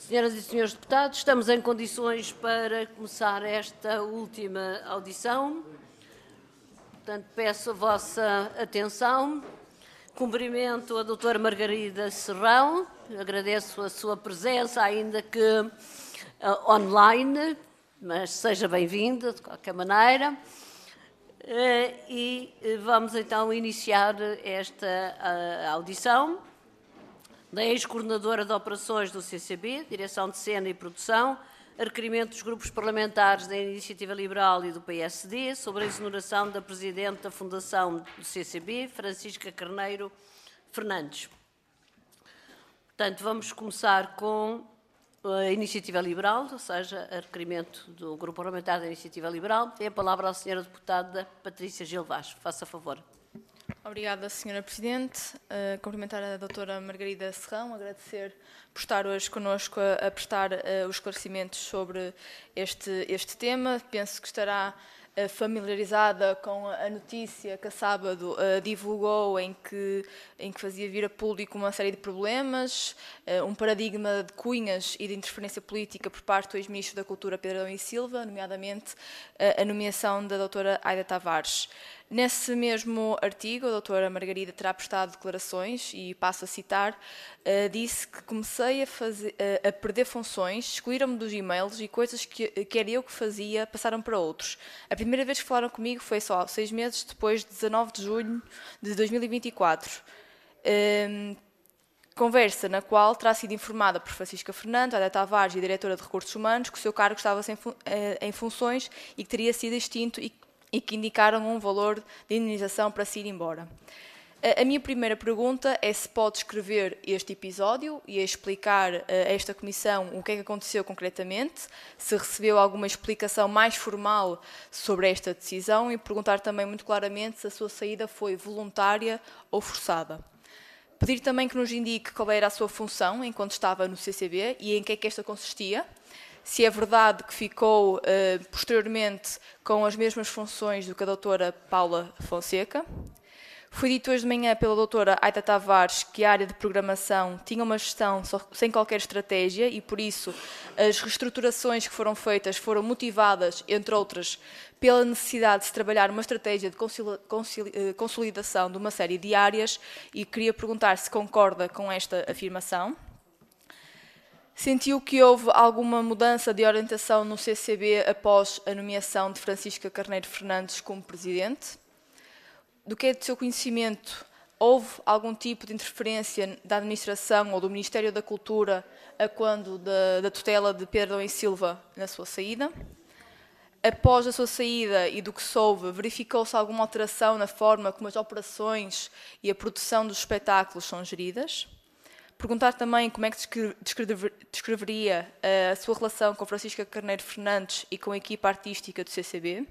Senhoras e senhores deputados, estamos em condições para começar esta última audição. Portanto, peço a vossa atenção. Cumprimento a doutora Margarida Serrão, agradeço a sua presença, ainda que online, mas seja bem-vinda de qualquer maneira. E vamos então iniciar esta audição da ex-coordenadora de operações do CCB, Direção de Cena e Produção, a requerimento dos grupos parlamentares da Iniciativa Liberal e do PSD sobre a exoneração da Presidente da Fundação do CCB, Francisca Carneiro Fernandes. Portanto, vamos começar com a Iniciativa Liberal, ou seja, a requerimento do Grupo Parlamentar da Iniciativa Liberal. Tem a palavra a senhora deputada Patrícia Gil Vaz. Faça favor. Obrigada, Sra. Presidente. Cumprimentar a doutora Margarida Serrão, agradecer por estar hoje connosco a prestar os esclarecimentos sobre este tema. Penso que estará familiarizada com a notícia que a sábado divulgou em que fazia vir a público uma série de problemas, um paradigma de cunhas e de interferência política por parte do ex-ministro da Cultura Pedro Adão e Silva, nomeadamente a nomeação da doutora Aida Tavares. Nesse mesmo artigo, a doutora Margarida terá prestado declarações, e passo a citar, disse que comecei a perder funções, excluíram-me dos e-mails e coisas que era eu que fazia passaram para outros. A primeira vez que falaram comigo foi só 6 meses depois de 19 de junho de 2024. Conversa na qual terá sido informada por Francisca Fernandes, Aida Tavares e a diretora de Recursos Humanos, que o seu cargo estava em funções e que teria sido extinto e que indicaram um valor de indenização para se ir embora. A minha primeira pergunta é se pode descrever este episódio e explicar a esta Comissão o que é que aconteceu concretamente, se recebeu alguma explicação mais formal sobre esta decisão e perguntar também muito claramente se a sua saída foi voluntária ou forçada. Pedir também que nos indique qual era a sua função enquanto estava no CCB e em que é que esta consistia. Se é verdade que ficou posteriormente com as mesmas funções do que a doutora Paula Fonseca. Foi dito hoje de manhã pela doutora Aida Tavares que a área de programação tinha uma gestão sem qualquer estratégia e, por isso, as reestruturações que foram feitas foram motivadas, entre outras, pela necessidade de se trabalhar uma estratégia de consolidação de uma série de áreas, e queria perguntar se concorda com esta afirmação. Sentiu que houve alguma mudança de orientação no CCB após a nomeação de Francisca Carneiro Fernandes como presidente? Do que é de seu conhecimento, houve algum tipo de interferência da administração ou do Ministério da Cultura a quando da tutela de Pedro Adão e Silva na sua saída? Após a sua saída e do que soube, verificou-se alguma alteração na forma como as operações e a produção dos espetáculos são geridas? Perguntar também como é que descreveria a sua relação com Francisca Carneiro Fernandes e com a equipa artística do CCB.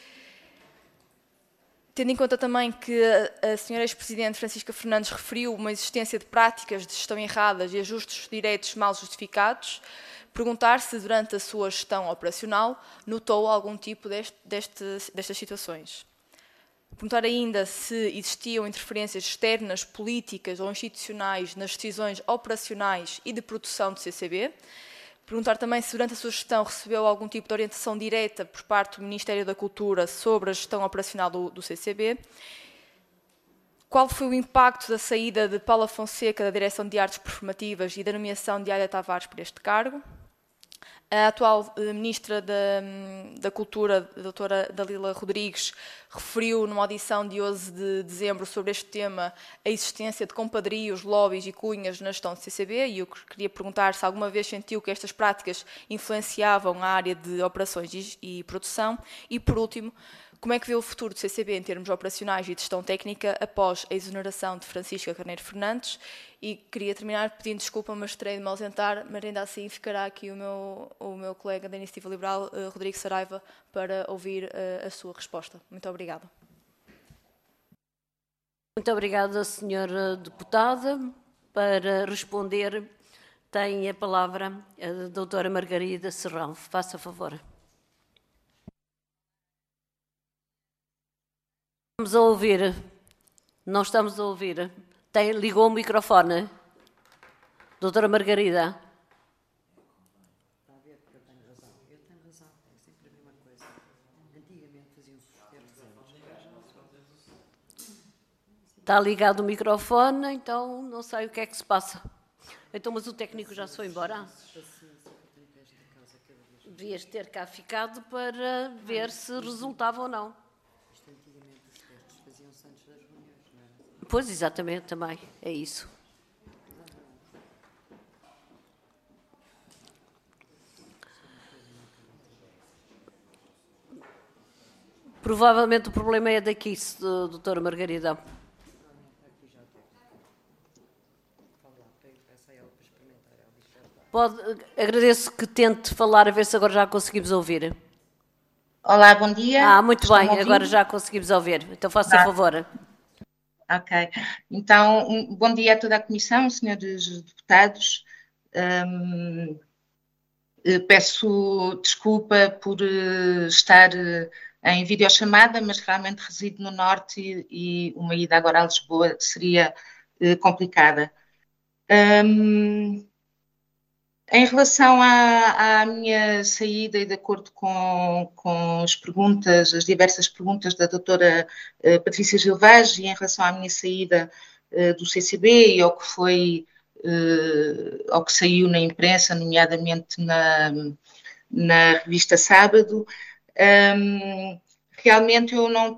Tendo em conta também que a senhora ex-presidente Francisca Fernandes referiu uma existência de práticas de gestão erradas e ajustes diretos mal justificados, perguntar se durante a sua gestão operacional notou algum tipo destas situações. Perguntar ainda se existiam interferências externas, políticas ou institucionais nas decisões operacionais e de produção do CCB. Perguntar também se durante a sua gestão recebeu algum tipo de orientação direta por parte do Ministério da Cultura sobre a gestão operacional do CCB. Qual foi o impacto da saída de Paula Fonseca da Direção de Artes Performativas e da nomeação de Aida Tavares por este cargo? A atual Ministra da Cultura, a doutora Dalila Rodrigues, referiu numa audição de 11 de dezembro sobre este tema a existência de compadrios, lobbies e cunhas na gestão do CCB, e eu queria perguntar se alguma vez sentiu que estas práticas influenciavam a área de operações e produção. E, por último, como é que vê o futuro do CCB em termos operacionais e de gestão técnica após a exoneração de Francisca Carneiro Fernandes? E queria terminar pedindo desculpa, mas terei de me ausentar, mas ainda assim ficará aqui o meu colega da Iniciativa Liberal, Rodrigo Saraiva, para ouvir a sua resposta. Muito obrigada. Muito obrigada, senhora deputada. Para responder, tem a palavra a doutora Margarida Serrão. Faça favor. Estamos a ouvir. Não estamos a ouvir. Ligou o microfone. Doutora Margarida. Está ligado o microfone, então não sei o que é que se passa. Então, mas o técnico já se foi embora? Devias ter cá ficado para ver se resultava ou não. Antigamente os testes faziam-se antes das reuniões, não era? Pois, exatamente, também, é isso. Provavelmente o problema é daqui, doutora Margarida. Agradeço que tente falar, a ver se agora já conseguimos ouvir. Olá, bom dia. Muito bem, agora já conseguimos ouvir. Então faça a favor. Ok. Então, bom dia a toda a Comissão, senhores deputados. Peço desculpa por estar em videochamada, mas realmente resido no Norte e uma ida agora a Lisboa seria complicada. Em relação à minha saída e de acordo com as perguntas, as diversas perguntas da doutora Patrícia Gilvage, e em relação à minha saída do CCB e ao que foi, ao que saiu na imprensa, nomeadamente na revista Sábado, realmente eu não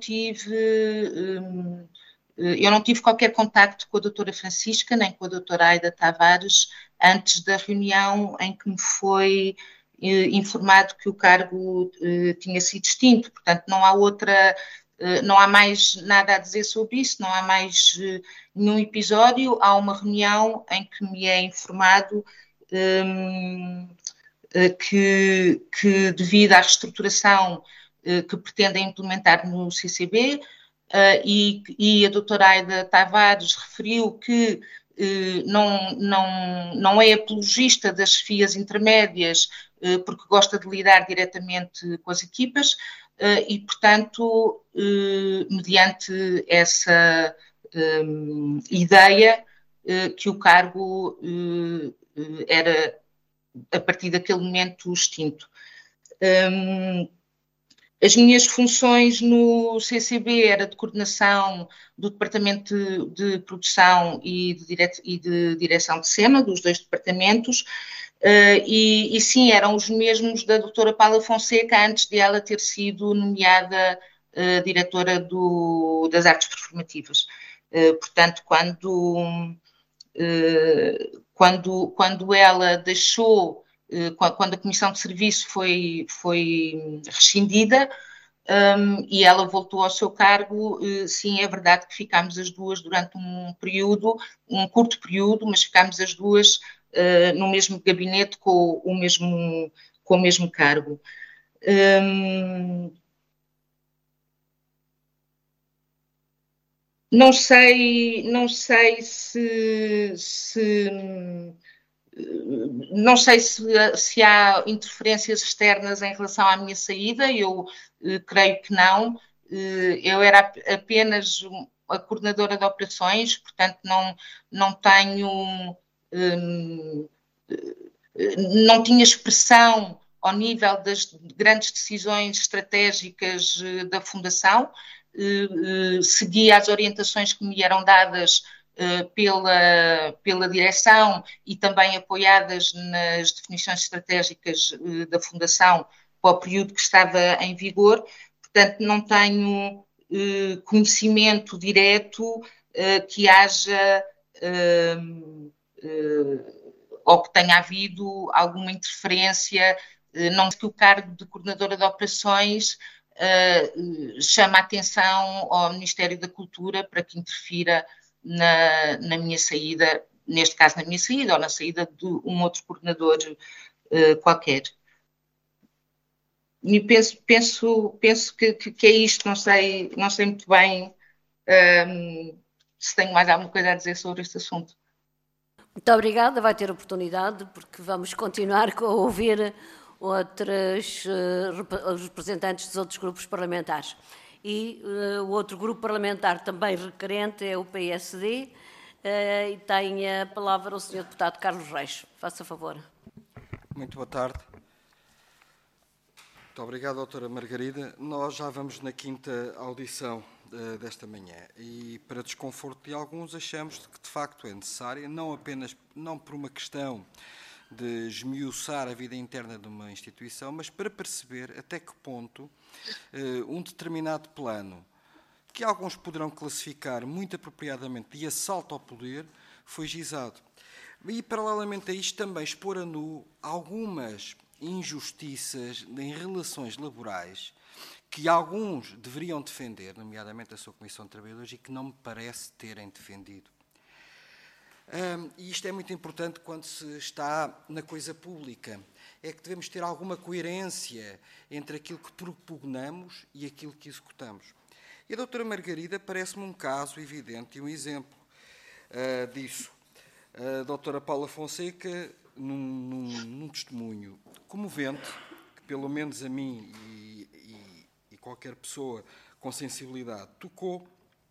tive qualquer contacto com a doutora Francisca, nem com a doutora Aida Tavares, antes da reunião em que me foi informado que o cargo tinha sido extinto. Portanto, não há mais nada a dizer sobre isso, não há mais nenhum episódio. Há uma reunião em que me é informado que devido à reestruturação que pretendem implementar no CCB, e a doutora Aida Tavares referiu que não é apologista das chefias intermédias, porque gosta de lidar diretamente com as equipas, e, portanto, mediante essa ideia, que o cargo era, a partir daquele momento, extinto. As minhas funções no CCB era de coordenação do Departamento de Produção e de Direção de Cena, dos dois departamentos, e sim, eram os mesmos da doutora Paula Fonseca, antes de ela ter sido nomeada diretora das artes performativas. Portanto, quando ela deixou, quando a comissão de serviço foi rescindida, e ela voltou ao seu cargo, sim, é verdade que ficámos as duas durante um curto período, mas ficámos as duas no mesmo gabinete com o mesmo cargo. Não sei se há interferências externas em relação à minha saída. Eu creio que não. Eu era apenas a coordenadora de operações, portanto não tinha expressão ao nível das grandes decisões estratégicas da Fundação. Seguia as orientações que me eram dadas pela direção e também apoiadas nas definições estratégicas da Fundação para o período que estava em vigor. Portanto, não tenho conhecimento direto que haja ou que tenha havido alguma interferência. Não sei que o cargo de coordenadora de operações chama a atenção ao Ministério da Cultura para que interfira na minha saída, neste caso na minha saída ou na saída de um outro coordenador qualquer. E penso que é isto. Não sei muito bem se tenho mais alguma coisa a dizer sobre este assunto. Muito obrigada, vai ter oportunidade, porque vamos continuar a ouvir outros representantes dos outros grupos parlamentares. E o outro grupo parlamentar também requerente é o PSD, e tem a palavra o Sr. Deputado Carlos Reis. Faça favor. Muito boa tarde. Muito obrigado, doutora Margarida. Nós já vamos na quinta audição desta manhã e, para desconforto de alguns, achamos que de facto é necessária, não por uma questão de esmiuçar a vida interna de uma instituição, mas para perceber até que ponto um determinado plano, que alguns poderão classificar muito apropriadamente de assalto ao poder, foi gizado. E, paralelamente a isto, também expor a nu algumas injustiças em relações laborais que alguns deveriam defender, nomeadamente a sua Comissão de Trabalhadores, e que não me parece terem defendido. E isto é muito importante quando se está na coisa pública. É que devemos ter alguma coerência entre aquilo que propugnamos e aquilo que executamos. E a doutora Margarida parece-me um caso evidente e um exemplo disso. A doutora Paula Fonseca, num testemunho comovente, que pelo menos a mim e qualquer pessoa com sensibilidade tocou,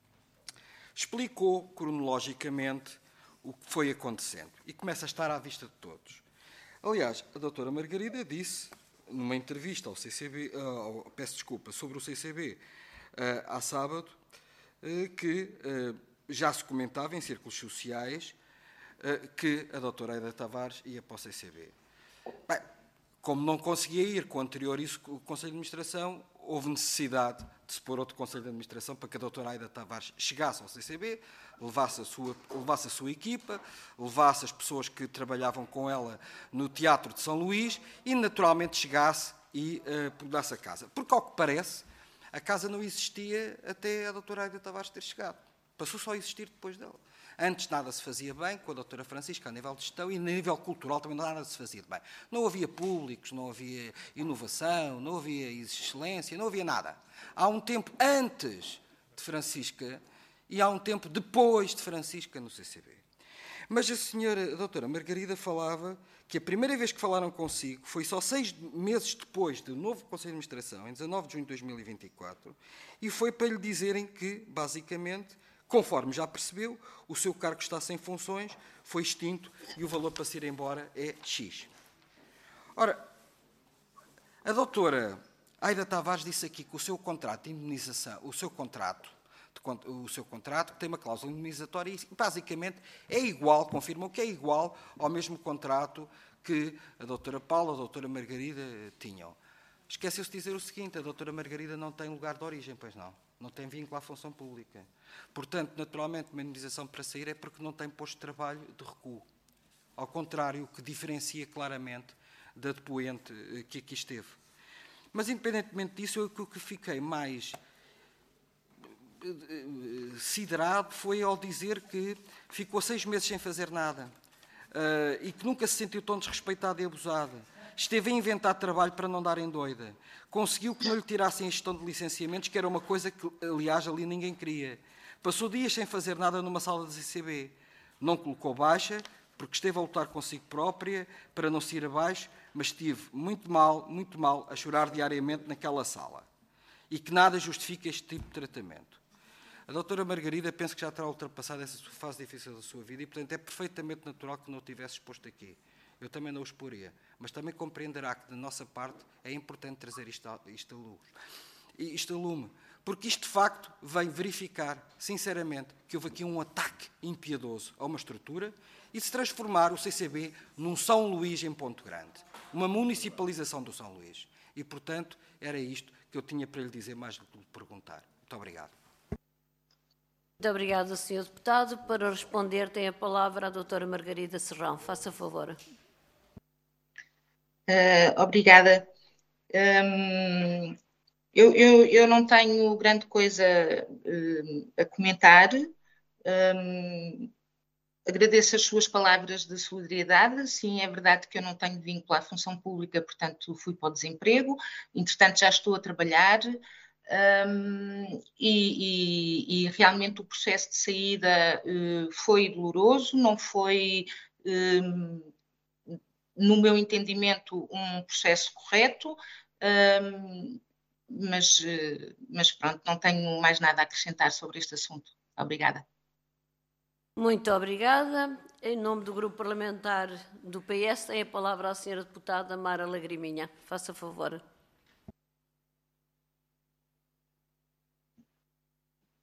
explicou cronologicamente o que foi acontecendo e começa a estar à vista de todos. Aliás, a doutora Margarida disse, numa entrevista ao CCB, sobre o CCB, há sábado, que já se comentava em círculos sociais que a doutora Aida Tavares ia para o CCB. Bem, como não conseguia ir com o anterior o Conselho de Administração, houve necessidade de se pôr outro Conselho de Administração para que a doutora Aida Tavares chegasse ao CCB, levasse a sua equipa, levasse as pessoas que trabalhavam com ela no Teatro de São Luís e, naturalmente, chegasse e mudasse a casa. Porque, ao que parece, a casa não existia até a doutora Aida Tavares ter chegado. Passou só a existir depois dela. Antes nada se fazia bem com a doutora Francisca, a nível de gestão, e a nível cultural também nada se fazia bem. Não havia públicos, não havia inovação, não havia excelência, não havia nada. Há um tempo antes de Francisca e há um tempo depois de Francisca no CCB. Mas a doutora Margarida falava que a primeira vez que falaram consigo foi só 6 meses depois do novo Conselho de Administração, em 19 de junho de 2024, e foi para lhe dizerem que, basicamente, conforme já percebeu, o seu cargo está sem funções, foi extinto e o valor para se ir embora é X. Ora, a doutora Aida Tavares disse aqui que o seu contrato de indemnização, o seu contrato que tem uma cláusula indemnizatória e basicamente é igual, confirmam que é igual ao mesmo contrato que a doutora Paula e a doutora Margarida tinham. Esqueceu-se de dizer o seguinte, a doutora Margarida não tem lugar de origem, pois não. Não tem vínculo à função pública. Portanto, naturalmente, uma indemnização para sair é porque não tem posto de trabalho de recuo. Ao contrário, o que diferencia claramente da depoente que aqui esteve. Mas, independentemente disso, eu o que fiquei mais siderado foi ao dizer que ficou 6 meses sem fazer nada e que nunca se sentiu tão desrespeitada e abusada. Esteve a inventar trabalho para não darem doida. Conseguiu que não lhe tirassem a gestão de licenciamentos, que era uma coisa que, aliás, ali ninguém queria. Passou dias sem fazer nada numa sala de CCB. Não colocou baixa, porque esteve a lutar consigo própria para não se ir abaixo, mas estive muito mal, a chorar diariamente naquela sala. E que nada justifica este tipo de tratamento. A doutora Margarida penso que já terá ultrapassado essa fase difícil da sua vida e, portanto, é perfeitamente natural que não o tivesse exposto aqui. Eu também não o exporia, mas também compreenderá que, da nossa parte, é importante trazer isto a lume. Porque isto, de facto, vem verificar, sinceramente, que houve aqui um ataque impiedoso a uma estrutura e se transformar o CCB num São Luís em Ponto Grande. Uma municipalização do São Luís. E, portanto, era isto que eu tinha para lhe dizer mais do que lhe perguntar. Muito obrigado. Muito obrigada, Sr. Deputado. Para responder, tem a palavra a doutora Margarida Serrão. Faça favor. Obrigada. Eu não tenho grande coisa a comentar. Agradeço as suas palavras de solidariedade. Sim, é verdade que eu não tenho vínculo à função pública, portanto fui para o desemprego. Entretanto, já estou a trabalhar e realmente o processo de saída foi doloroso, não foi... no meu entendimento, um processo correto, mas pronto, não tenho mais nada a acrescentar sobre este assunto. Obrigada. Muito obrigada. Em nome do Grupo Parlamentar do PS, tem a palavra a senhora deputada Mara Lagriminha. Faça favor.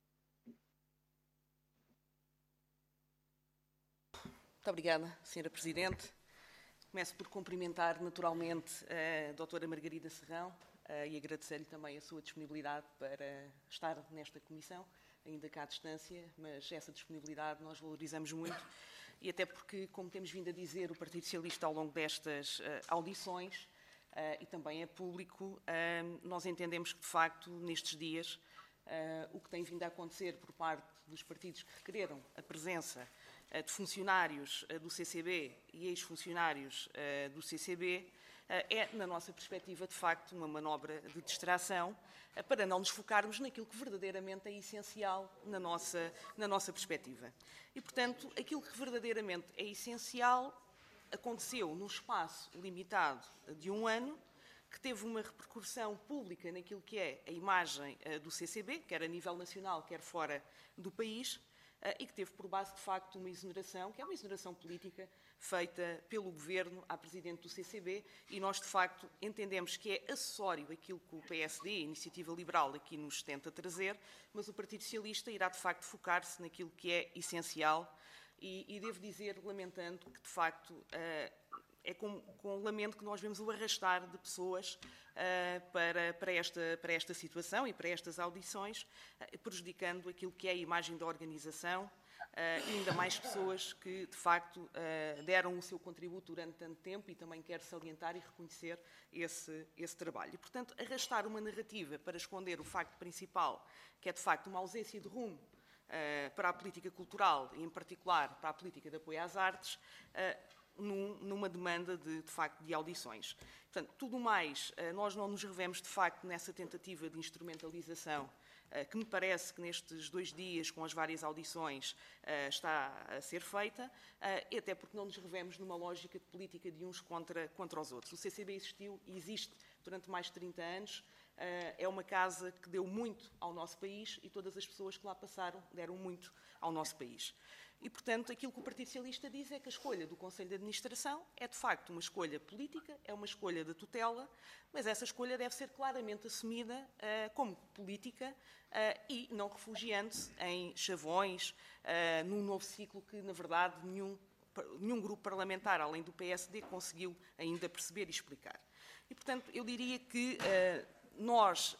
Muito obrigada, Sra. Presidente. Começo por cumprimentar naturalmente a doutora Margarida Serrão e agradecer-lhe também a sua disponibilidade para estar nesta comissão, ainda cá à distância, mas essa disponibilidade nós valorizamos muito e até porque, como temos vindo a dizer, o Partido Socialista ao longo destas audições e também é público, nós entendemos que, de facto, nestes dias, o que tem vindo a acontecer por parte dos partidos que requereram a presença de funcionários do CCB e ex-funcionários do CCB é, na nossa perspectiva, de facto, uma manobra de distração para não nos focarmos naquilo que verdadeiramente é essencial na nossa perspectiva. E, portanto, aquilo que verdadeiramente é essencial aconteceu num espaço limitado de 1 ano, que teve uma repercussão pública naquilo que é a imagem do CCB, quer a nível nacional, quer fora do país, e que teve por base, de facto, uma exoneração, que é uma exoneração política feita pelo Governo à Presidente do CCB, e nós, de facto, entendemos que é acessório aquilo que o PSD, a Iniciativa Liberal, aqui nos tenta trazer, mas o Partido Socialista irá, de facto, focar-se naquilo que é essencial, e devo dizer, lamentando, que, de facto, é com lamento que nós vemos o arrastar de pessoas para esta situação e para estas audições, prejudicando aquilo que é a imagem da organização e ainda mais pessoas que, de facto, deram o seu contributo durante tanto tempo e também quero salientar e reconhecer esse trabalho. E, portanto, arrastar uma narrativa para esconder o facto principal, que é, de facto, uma ausência de rumo para a política cultural e, em particular, para a política de apoio às artes, numa demanda, de facto, de audições. Portanto, tudo mais, nós não nos revemos, de facto, nessa tentativa de instrumentalização que me parece que nestes 2 dias, com as várias audições, está a ser feita, e até porque não nos revemos numa lógica de política de uns contra os outros. O CCB existiu e existe durante mais de 30 anos, é uma casa que deu muito ao nosso país e todas as pessoas que lá passaram deram muito ao nosso país. E, portanto, aquilo que o Partido Socialista diz é que a escolha do Conselho de Administração é, de facto, uma escolha política, é uma escolha de tutela, mas essa escolha deve ser claramente assumida como política e não refugiando-se em chavões, num novo ciclo que, na verdade, nenhum grupo parlamentar, além do PSD, conseguiu ainda perceber e explicar. E, portanto, eu diria que nós...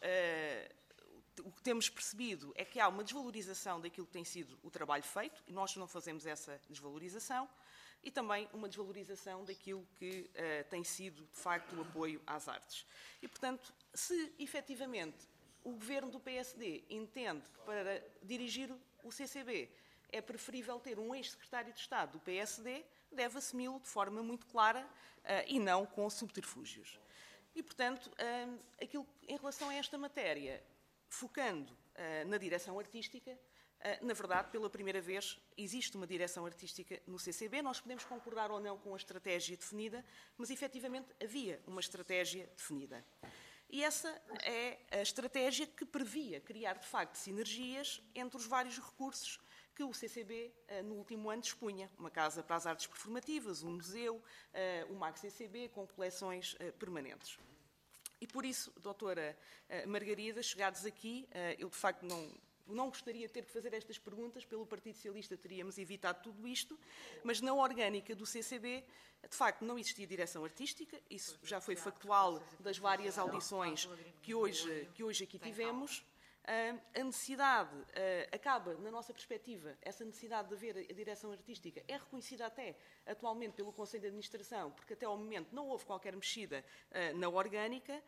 o que temos percebido é que há uma desvalorização daquilo que tem sido o trabalho feito, e nós não fazemos essa desvalorização, e também uma desvalorização daquilo que tem sido, de facto, o apoio às artes. E, portanto, se efetivamente o governo do PSD entende que para dirigir o CCB é preferível ter um ex-secretário de Estado do PSD, deve assumi-lo de forma muito clara e não com subterfúgios. E, portanto, em relação a esta matéria, focando na direção artística, na verdade, pela primeira vez, existe uma direção artística no CCB. Nós podemos concordar ou não com a estratégia definida, mas efetivamente havia uma estratégia definida. E essa é a estratégia que previa criar, de facto, sinergias entre os vários recursos que o CCB, no último ano, dispunha. Uma casa para as artes performativas, um museu, o MAC-CCB, com coleções permanentes. E por isso, doutora Margarida, chegados aqui, eu de facto não gostaria de ter que fazer estas perguntas, pelo Partido Socialista teríamos evitado tudo isto, mas na orgânica do CCB, de facto, não existia direção artística, isso já foi factual das várias audições que hoje aqui tivemos. A necessidade acaba, na nossa perspectiva, essa necessidade de haver a direção artística é reconhecida até atualmente pelo Conselho de Administração, porque até ao momento não houve qualquer mexida na orgânica,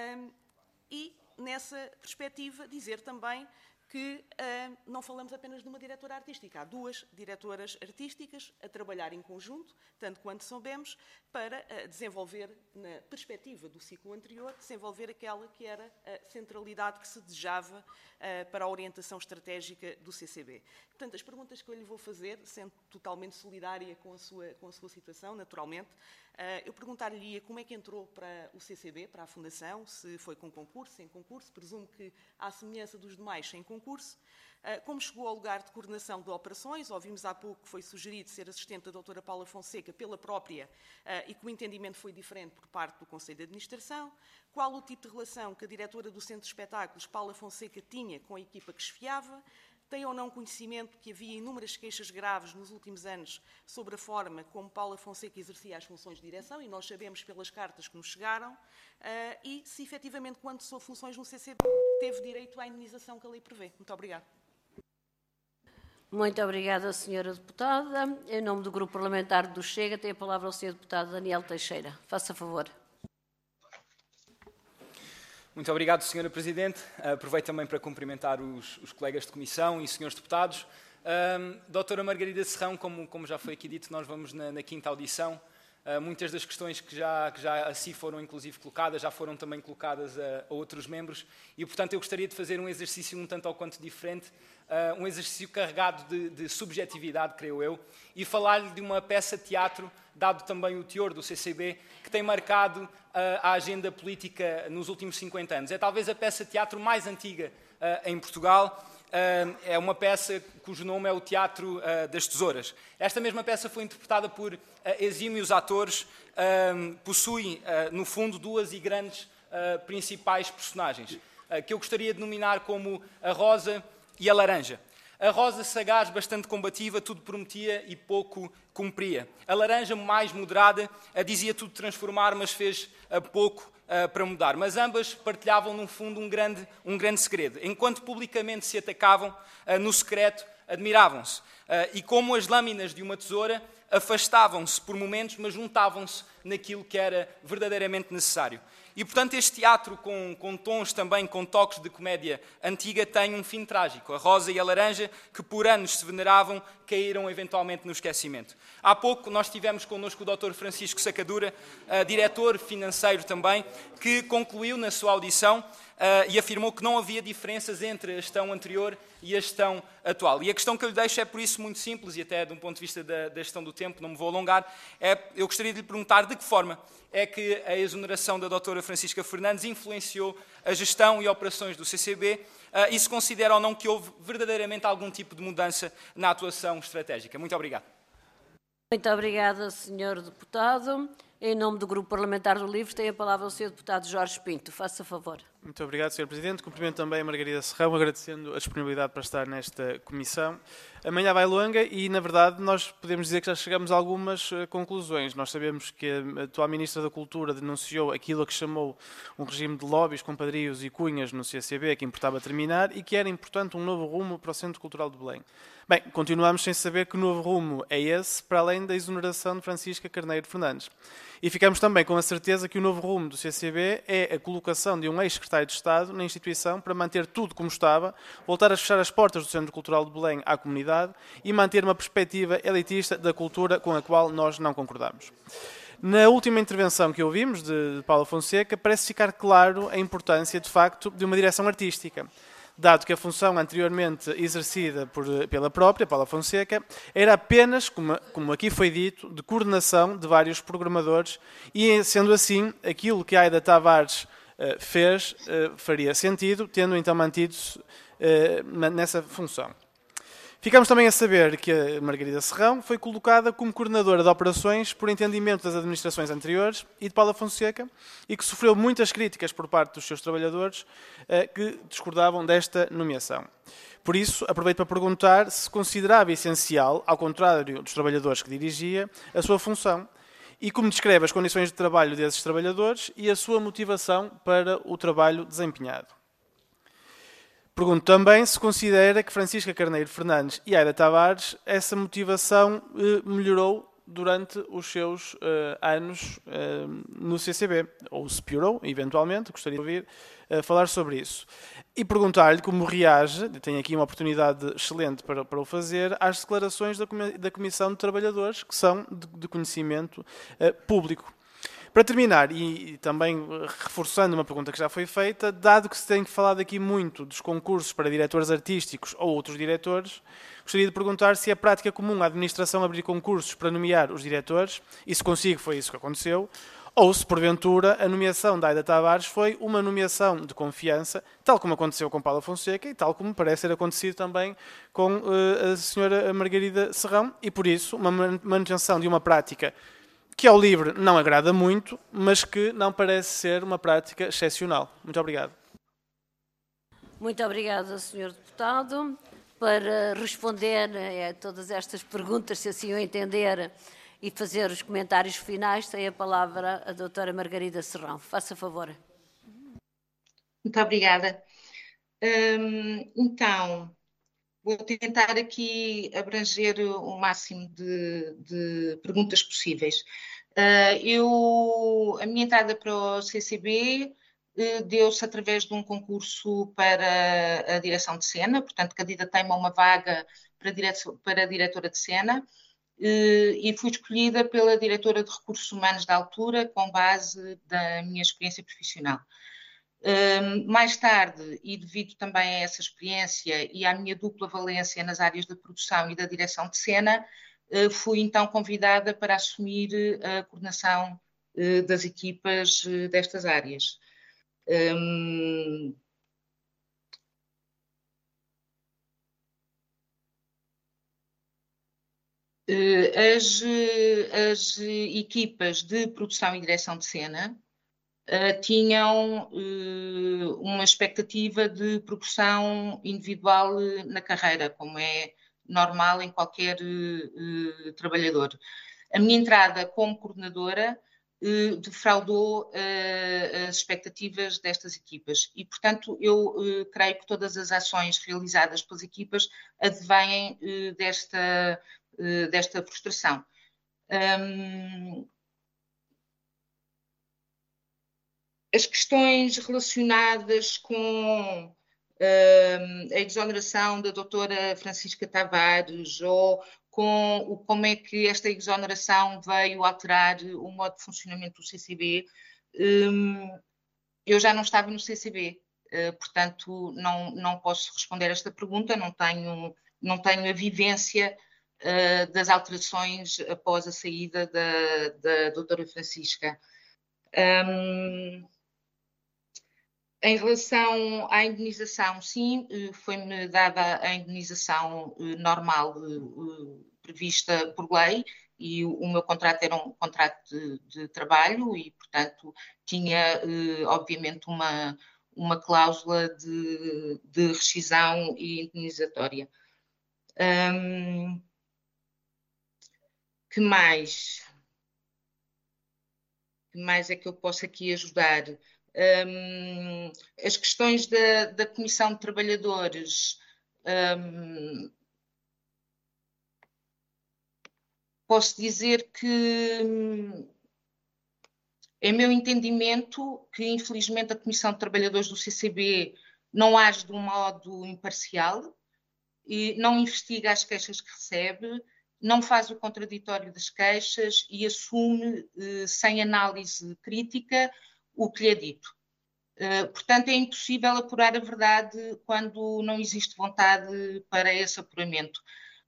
e nessa perspectiva dizer também que não falamos apenas de uma diretora artística. Há 2 diretoras artísticas a trabalhar em conjunto, tanto quanto sabemos, para desenvolver, na perspectiva do ciclo anterior, desenvolver aquela que era a centralidade que se desejava para a orientação estratégica do CCB. Portanto, as perguntas que eu lhe vou fazer, sendo totalmente solidária com a sua situação, naturalmente, eu perguntar-lhe como é que entrou para o CCB, para a Fundação, se foi com concurso, sem concurso, presumo que, à semelhança dos demais, sem concurso, como chegou ao lugar de coordenação de operações, ouvimos há pouco que foi sugerido ser assistente da doutora Paula Fonseca pela própria e que o entendimento foi diferente por parte do Conselho de Administração, qual o tipo de relação que a diretora do Centro de Espetáculos, Paula Fonseca, tinha com a equipa que chefiava, tem ou não conhecimento que havia inúmeras queixas graves nos últimos anos sobre a forma como Paula Fonseca exercia as funções de direção, e nós sabemos pelas cartas que nos chegaram, e se efetivamente, quando sou funções no CCB, teve direito à indenização que a lei prevê. Muito obrigada. Muito obrigada, Sra. Deputada. Em nome do Grupo Parlamentar do Chega, tem a palavra o Sr. Deputado Daniel Teixeira. Faça favor. Muito obrigado, Sra. Presidente. Aproveito também para cumprimentar os colegas de comissão e senhores deputados. Doutora Margarida Serrão, como já foi aqui dito, nós vamos na quinta audição. Muitas das questões que já assim foram inclusive colocadas, já foram também colocadas a outros membros e, portanto, eu gostaria de fazer um exercício um tanto ao quanto diferente, um exercício carregado de subjetividade, creio eu, e falar-lhe de uma peça de teatro, dado também o teor do CCB, que tem marcado a agenda política nos últimos 50 anos. É talvez a peça de teatro mais antiga em Portugal. É uma peça cujo nome é o Teatro das Tesouras. Esta mesma peça foi interpretada por exímios atores, possui, no fundo, duas e grandes principais personagens, que eu gostaria de denominar como a Rosa e a Laranja. A Rosa, sagaz, bastante combativa, tudo prometia e pouco cumpria. A Laranja, mais moderada, dizia tudo transformar, mas fez pouco para mudar. Mas ambas partilhavam, no fundo, um grande segredo. Enquanto publicamente se atacavam, no secreto admiravam-se. E como as lâminas de uma tesoura, afastavam-se por momentos, mas juntavam-se naquilo que era verdadeiramente necessário. E, portanto, este teatro, com tons também, com toques de comédia antiga, tem um fim trágico. A Rosa e a Laranja, que por anos se veneravam, caíram eventualmente no esquecimento. Há pouco nós tivemos connosco o Dr. Francisco Sacadura, diretor financeiro também, que concluiu na sua audição e afirmou que não havia diferenças entre a gestão anterior e a gestão atual. E a questão que eu lhe deixo é, por isso, muito simples, e até de um ponto de vista da gestão do tempo, não me vou alongar, eu gostaria de lhe perguntar de que forma é que a exoneração da doutora Francisca Fernandes influenciou a gestão e operações do CCB e se considera ou não que houve verdadeiramente algum tipo de mudança na atuação estratégica. Muito obrigado. Muito obrigada, Sr. Deputado. Em nome do Grupo Parlamentar do LIVRE, tem a palavra o Sr. Deputado Jorge Pinto. Faça favor. Muito obrigado, Sr. Presidente. Cumprimento também a Margarida Serrão, agradecendo a disponibilidade para estar nesta comissão. Amanhã vai longa e, na verdade, nós podemos dizer que já chegamos a algumas conclusões. Nós sabemos que a atual Ministra da Cultura denunciou aquilo a que chamou um regime de lobbies, compadrios e cunhas no CCB, que importava terminar e que era importante um novo rumo para o Centro Cultural de Belém. Bem, continuamos sem saber que novo rumo é esse, para além da exoneração de Francisca Carneiro Fernandes. E ficamos também com a certeza que o novo rumo do CCB é a colocação de um ex-secretário de Estado na instituição para manter tudo como estava, voltar a fechar as portas do Centro Cultural de Belém à comunidade e manter uma perspectiva elitista da cultura com a qual nós não concordamos. Na última intervenção que ouvimos de Paula Fonseca, parece ficar claro a importância, de facto, de uma direção artística, dado que a função anteriormente exercida pela própria Paula Fonseca era apenas, como aqui foi dito, de coordenação de vários programadores e, sendo assim, aquilo que Aida Tavares fez faria sentido, tendo então mantido-se nessa função. Ficamos também a saber que a Margarida Serrão foi colocada como coordenadora de operações por entendimento das administrações anteriores e de Paula Fonseca e que sofreu muitas críticas por parte dos seus trabalhadores que discordavam desta nomeação. Por isso, aproveito para perguntar se considerava essencial, ao contrário dos trabalhadores que dirigia, a sua função e como descreve as condições de trabalho desses trabalhadores e a sua motivação para o trabalho desempenhado. Pergunto também se considera que Francisca Carneiro Fernandes e Aida Tavares, essa motivação melhorou durante os seus anos no CCB, ou se piorou, eventualmente, gostaria de ouvir falar sobre isso. E perguntar-lhe como reage, tenho aqui uma oportunidade excelente para o fazer, às declarações da Comissão de Trabalhadores, que são de conhecimento público. Para terminar, e também reforçando uma pergunta que já foi feita, dado que se tem falado aqui muito dos concursos para diretores artísticos ou outros diretores, gostaria de perguntar se é prática comum a administração abrir concursos para nomear os diretores, e se consigo foi isso que aconteceu, ou se porventura a nomeação da Aida Tavares foi uma nomeação de confiança, tal como aconteceu com Paula Fonseca e tal como parece ter acontecido também com a senhora Margarida Serrão, e por isso uma manutenção de uma prática que ao LIVRE não agrada muito, mas que não parece ser uma prática excepcional. Muito obrigado. Muito obrigada, Sr. Deputado. para responder a todas estas perguntas, se assim o entender, e fazer os comentários finais, tem a palavra a doutora Margarida Serrão. Faça favor. Muito obrigada. Então, vou tentar aqui abranger o máximo de perguntas possíveis. A minha entrada para o CCB deu-se através de um concurso para a direção de cena, portanto, candidatei-me a uma vaga para a diretora de cena e fui escolhida pela diretora de recursos humanos da altura, com base da minha experiência profissional. Mais tarde, e devido também a essa experiência e à minha dupla valência nas áreas da produção e da direção de cena, fui então convidada para assumir a coordenação das equipas destas áreas. As equipas de produção e direção de cena tinham uma expectativa de progressão individual na carreira, como é normal em qualquer trabalhador. A minha entrada como coordenadora defraudou as expectativas destas equipas e, portanto, eu creio que todas as ações realizadas pelas equipas advêm desta frustração. As questões relacionadas com a exoneração da doutora Francisca Tavares ou com como é que esta exoneração veio alterar o modo de funcionamento do CCB, eu já não estava no CCB, portanto não posso responder a esta pergunta, não tenho a vivência das alterações após a saída da doutora Francisca. Em relação à indemnização, sim, foi-me dada a indemnização normal prevista por lei e o meu contrato era um contrato de trabalho e, portanto, tinha, obviamente, uma cláusula de rescisão e indemnizatória. Que mais? Que mais é que eu posso aqui ajudar? As questões da Comissão de Trabalhadores, posso dizer que é meu entendimento que, infelizmente, a Comissão de Trabalhadores do CCB não age de um modo imparcial e não investiga as queixas que recebe, não faz o contraditório das queixas e assume, sem análise crítica, o que lhe é dito. Portanto, é impossível apurar a verdade quando não existe vontade para esse apuramento.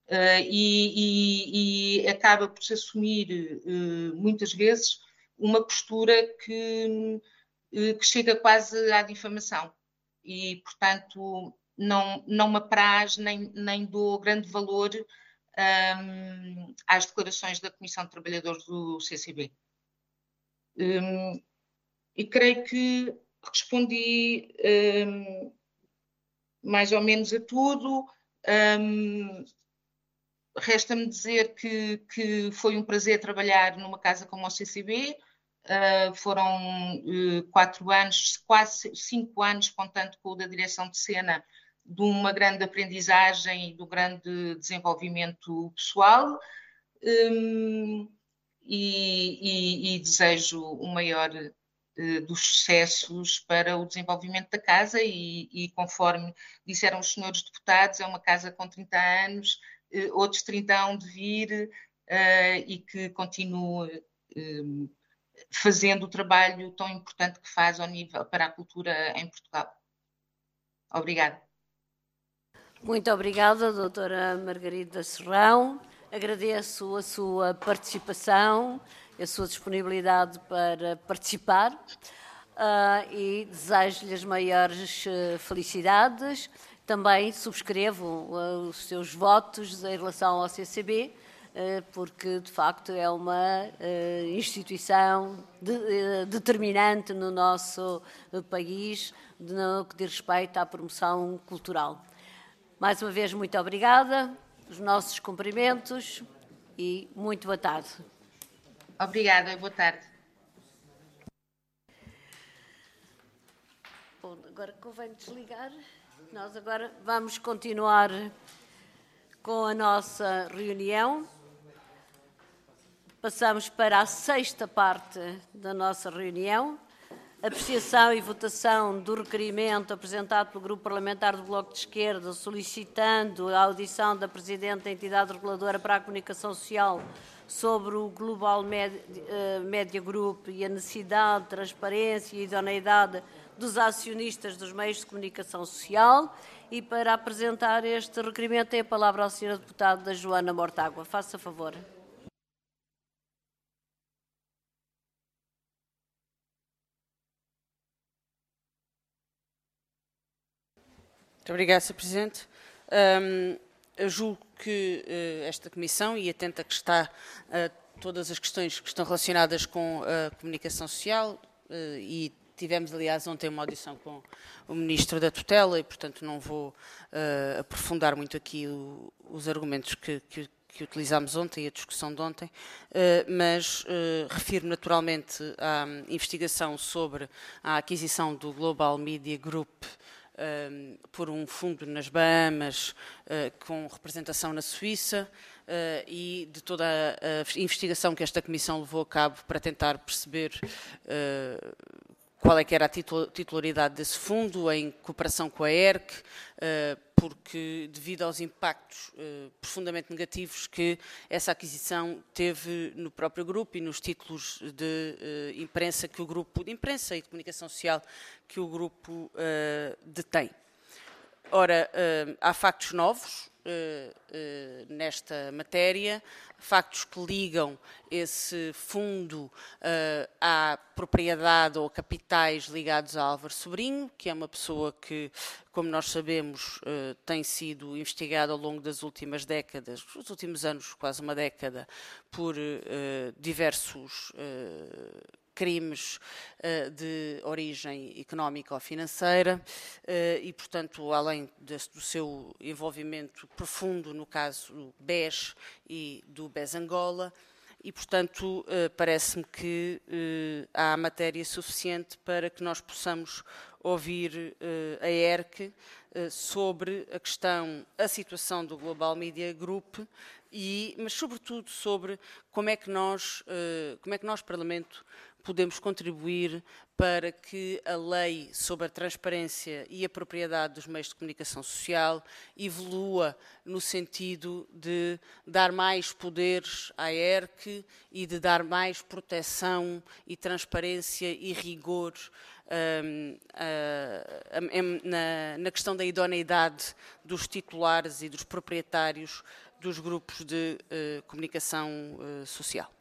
E acaba por se assumir, muitas vezes, uma postura que chega quase à difamação. E, portanto, não me apraz nem dou grande valor às declarações da Comissão de Trabalhadores do CCB. E creio que respondi mais ou menos a tudo. Resta-me dizer que foi um prazer trabalhar numa casa como o CCB. Foram 4 anos, quase 5 anos, contando com o da direção de cena, de uma grande aprendizagem e de um grande desenvolvimento pessoal. E desejo o maior dos sucessos para o desenvolvimento da casa e conforme disseram os senhores deputados, é uma casa com 30 anos, outros 30 hão de vir e que continue fazendo o trabalho tão importante que faz ao nível para a cultura em Portugal. Obrigada. Muito obrigada, doutora Margarida Serrão. Agradeço a sua participação, a sua disponibilidade para participar e desejo-lhe as maiores felicidades. Também subscrevo os seus votos em relação ao CCB, porque, de facto, é uma instituição determinante no nosso país no que diz respeito à promoção cultural. Mais uma vez, muito obrigada, os nossos cumprimentos e muito boa tarde. Obrigada, boa tarde. Bom, agora convém desligar. Nós agora vamos continuar com a nossa reunião. Passamos para a 6ª parte da nossa reunião. Apreciação e votação do requerimento apresentado pelo Grupo Parlamentar do Bloco de Esquerda, solicitando a audição da Presidente da Entidade Reguladora para a Comunicação Social sobre o Global Media Group e a necessidade de transparência e idoneidade dos acionistas dos meios de comunicação social. E para apresentar este requerimento tem a palavra ao Sr. Deputado da Joana Mortágua. Faça favor. Muito obrigada, Sr. Presidente. Eu julgo que esta Comissão, e atenta que está a todas as questões que estão relacionadas com a comunicação social, e tivemos, aliás, ontem uma audição com o Ministro da Tutela e, portanto, não vou aprofundar muito aqui os argumentos que utilizámos ontem e a discussão de ontem, mas refiro naturalmente à investigação sobre a aquisição do Global Media Group por um fundo nas Bahamas com representação na Suíça e de toda a investigação que esta Comissão levou a cabo para tentar perceber qual é que era a titularidade desse fundo em cooperação com a ERC, porque devido aos impactos profundamente negativos que essa aquisição teve no próprio grupo e nos títulos de imprensa que o grupo, de imprensa e de comunicação social que o grupo detém. Ora, há factos novos nesta matéria, factos que ligam esse fundo à propriedade ou capitais ligados a Álvaro Sobrinho, que é uma pessoa que, como nós sabemos, tem sido investigada ao longo das últimas décadas, dos últimos anos, quase uma década, por diversos crimes de origem económica ou financeira e, portanto, além do seu envolvimento profundo no caso do BES e do BES Angola, e, portanto, parece-me que há matéria suficiente para que nós possamos ouvir a ERC sobre a questão, a situação do Global Media Group, mas, sobretudo, sobre como é que nós, Parlamento, podemos contribuir para que a lei sobre a transparência e a propriedade dos meios de comunicação social evolua no sentido de dar mais poderes à ERC e de dar mais proteção e transparência e rigor na questão da idoneidade dos titulares e dos proprietários dos grupos de comunicação social.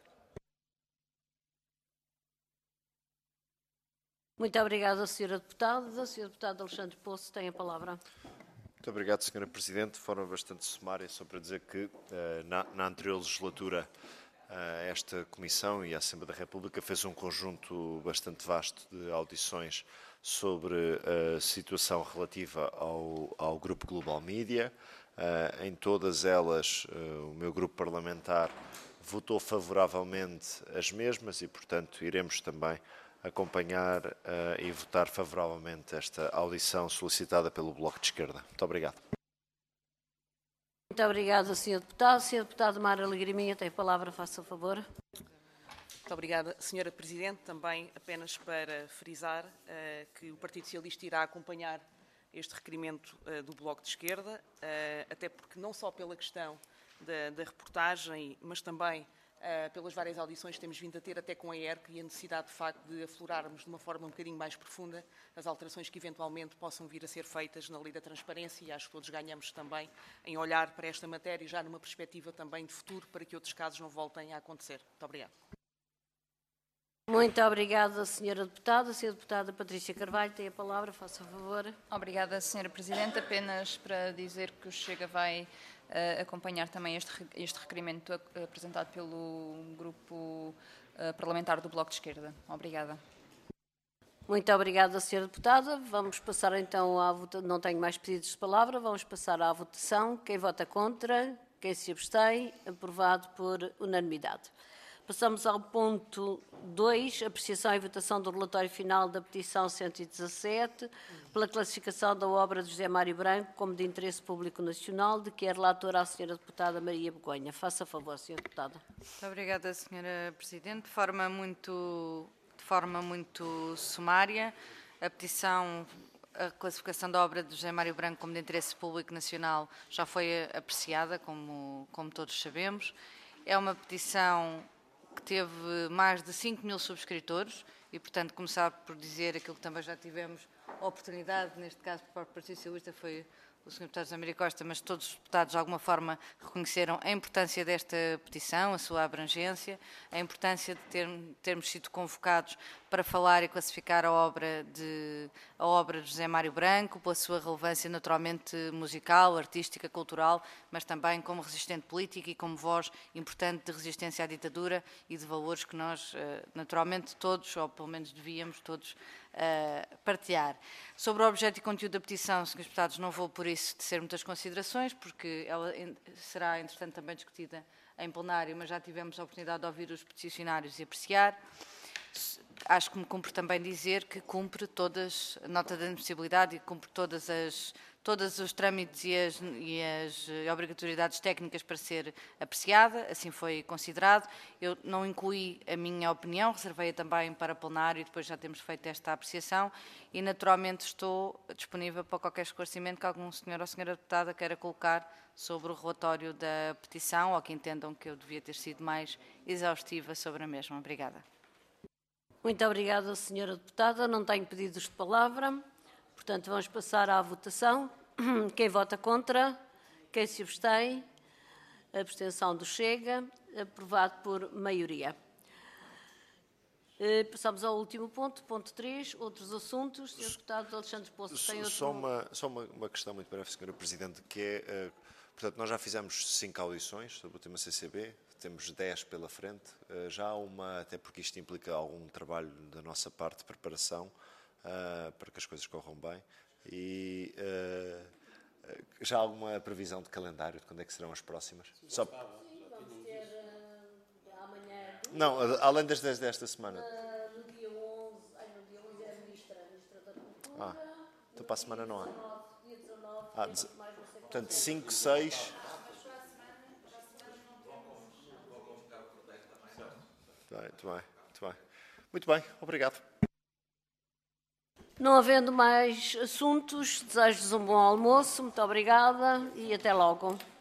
Muito obrigada, Sra. Deputada. Sr. Deputado Alexandre Poço tem a palavra. Muito obrigado, Sra. Presidente. De forma bastante sumária, só para dizer que na anterior legislatura esta Comissão e a Assembleia da República fez um conjunto bastante vasto de audições sobre a situação relativa ao Grupo Global Media. Em todas elas, o meu grupo parlamentar votou favoravelmente as mesmas e, portanto, iremos também acompanhar e votar favoravelmente esta audição solicitada pelo Bloco de Esquerda. Muito obrigado. Muito obrigada, Sr. Deputado. Sr. Deputado Mário Alegriminha tem a palavra, faça favor. Muito obrigada, Sra. Presidente. Também apenas para frisar que o Partido Socialista irá acompanhar este requerimento do Bloco de Esquerda, até porque não só pela questão da reportagem, mas também pelas várias audições que temos vindo a ter até com a ERC e a necessidade, de facto, de aflorarmos de uma forma um bocadinho mais profunda as alterações que eventualmente possam vir a ser feitas na Lei da Transparência, e acho que todos ganhamos também em olhar para esta matéria já numa perspectiva também de futuro para que outros casos não voltem a acontecer. Muito obrigada. Muito obrigada, Sra. Deputada. Sra. Deputada Patrícia Carvalho tem a palavra, faça favor. Obrigada, Sra. Presidente. Apenas para dizer que o Chega vai acompanhar também este requerimento apresentado pelo Grupo Parlamentar do Bloco de Esquerda. Obrigada. Muito obrigada, Sra. Deputada. Vamos passar então à votação. Não tenho mais pedidos de palavra. Vamos passar à votação. Quem vota contra? Quem se abstém? Aprovado por unanimidade. Passamos ao ponto 2, apreciação e votação do relatório final da petição 117, pela classificação da obra de José Mário Branco como de interesse público nacional, de que é relatora a Sra. Deputada Maria Begonha. Faça favor, Sra. Deputada. Muito obrigada, Sra. Presidente. De forma muito sumária, a petição, a classificação da obra de José Mário Branco como de interesse público nacional já foi apreciada, como todos sabemos. É uma petição que teve mais de 5.000 subscritores e, portanto, começar por dizer aquilo que também já tivemos a oportunidade, neste caso por parte do Partido Socialista, foi o Sr. Deputado José Maria Costa, mas todos os deputados de alguma forma reconheceram a importância desta petição, a sua abrangência, a importância de termos sido convocados para falar e classificar a obra de José Mário Branco, pela sua relevância naturalmente musical, artística, cultural, mas também como resistente político e como voz importante de resistência à ditadura e de valores que nós, naturalmente, todos, ou pelo menos devíamos todos, partilhar. Sobre o objeto e conteúdo da petição, Srs. Deputados, não vou por isso tecer muitas considerações, porque ela será, entretanto, também discutida em plenário, mas já tivemos a oportunidade de ouvir os peticionários e apreciar. Acho que me cumpre também dizer que cumpre todas, a nota de admissibilidade, e cumpre todos os trâmites e as obrigatoriedades técnicas para ser apreciada, assim foi considerado. Eu não incluí a minha opinião, reservei-a também para plenário e depois já temos feito esta apreciação e naturalmente estou disponível para qualquer esclarecimento que algum senhor ou senhora deputada queira colocar sobre o relatório da petição ou que entendam que eu devia ter sido mais exaustiva sobre a mesma. Obrigada. Muito obrigada, Sra. Deputada. Não tenho pedidos de palavra. Portanto, vamos passar à votação. Quem vota contra? Quem se abstém? A abstenção do Chega. Aprovado por maioria. Passamos ao último ponto, ponto 3, outros assuntos. Sr. Deputado Alexandre Poço, tem outro... Só uma questão muito breve, Sra. Presidente, que é, portanto, nós já fizemos 5 audições sobre o tema CCB, temos 10 pela frente, já há uma, até porque isto implica algum trabalho da nossa parte de preparação, para que as coisas corram bem, e já há alguma previsão de calendário de quando é que serão as próximas? Só... Vamos ter amanhã... Não, além das 10 desta semana. No dia 11, no dia 11 é a Ministra da Cultura. Então para a semana não há. Dia 19, portanto, 5, 6... Muito bem, obrigado. Não havendo mais assuntos, desejo-vos um bom almoço, muito obrigada e até logo.